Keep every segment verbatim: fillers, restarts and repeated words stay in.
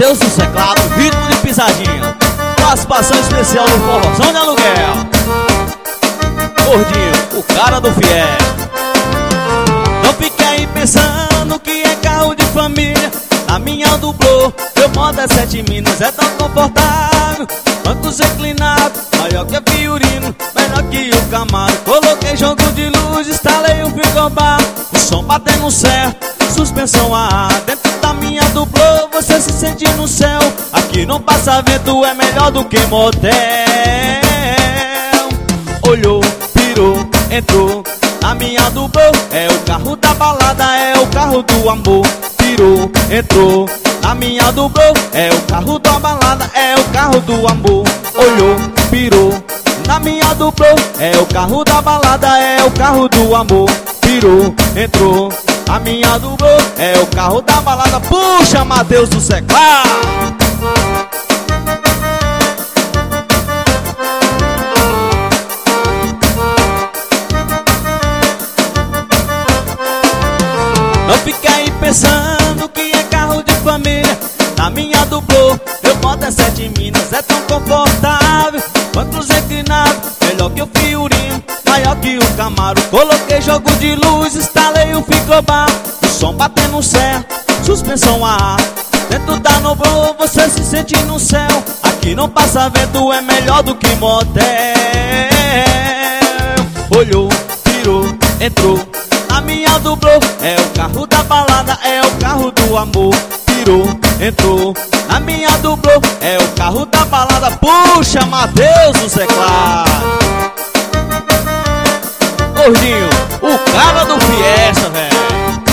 Matheus do Teclado, ritmo de pisadinha. Participação especial do Forrozão de Aluguel. Gordinho, o cara do fiel. Não fique aí pensando que é carro de família. Na minha dublô, meu modo é sete minas, é tão confortável. Bancos inclinados, maior que a Fiorino, melhor que o Camaro. Coloquei jogo de luz, instalei o frigobar, o som batendo certo, suspensão a ar. Dentro da minha dublô, você se sente no céu. Aqui não passa vento, é melhor do que motel. Olhou, pirou, entrou na minha dublô, é o carro da balada, é o carro do amor. Pirou, entrou na minha dublô, é o carro da balada, é o carro do amor. Olhou, pirou na minha dublô, é o carro da balada, é o carro do amor. Pirou, entrou na minha dublô, é o carro da balada. Puxa, Matheus do Teclado. Não fique aí pensando que é carro de família. Na minha dublô, meu modo é sete minas, é tão confortável. Bancos inclinados, melhor que o Fiorino, maior que o Camaro. Coloquei jogo de luz, instalei o frigobar, o som batendo certo, suspensão a ar. Dentro da nublô, você se sente no céu. Aqui não passa vento, é melhor do que motel. Olhou, virou, entrou na minha dublô, é o carro da balada, é o carro do amor. Virou, entrou na minha dublô, é o carro da balada. Puxa, Matheus do Teclado. Gordinho, o cara do Fiesta, velho.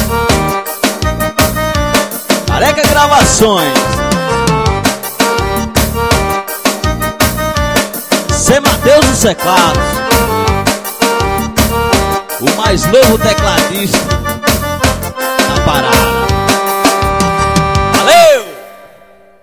Careca Gravações. C. Matheus do Teclado, o mais novo tecladista da parada.